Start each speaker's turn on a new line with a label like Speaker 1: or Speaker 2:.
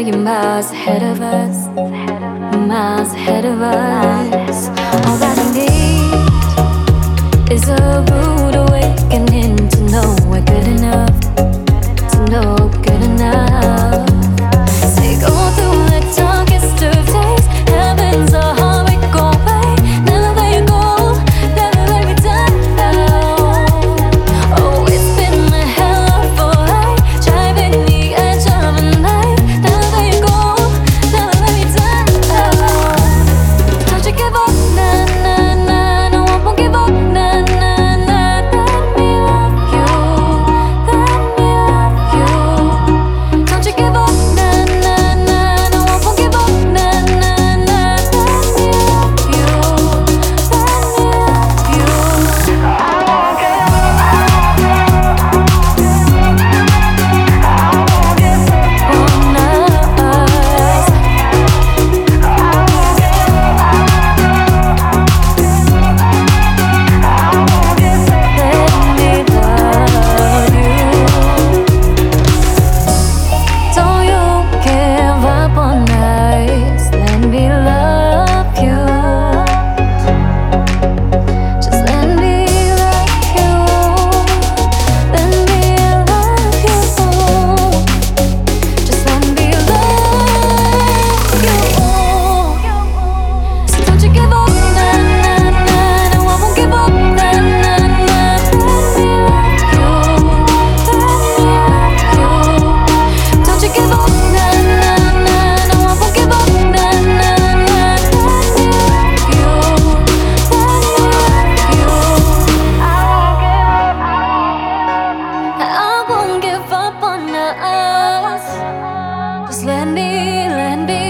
Speaker 1: you're miles ahead of us, miles ahead of us. All that I need is a rude awakening to know we're good enough, to know we're good enough. Say go through the darkest of days, heaven's a hard way go away. Never let you go, never let me down. Oh, it's been a hell of a ride, driving the edge of a knife. Never let you go, never let me down. Don't you give up, nah, nah, nah. No, I won't give up, nah, nah, nah. Let me love you, let me love you. Don't you give up, nah, nah, nah. No, I won't give up, nah, nah, nah. Let me love you, let me love you. On us. Let me love you. Don't you give up on us. Let me love you. Just let me love you. Let me love you. Just let me love you. So don't you give up, nah, nah, nah. No, I won't give up, nah, nah, nah. Let me love you, let me love you. Don't you give up, nah, nah, nah. No, I won't give up, nah, nah, nah. Let me love you, let me love you. I won't give up on us. Just let me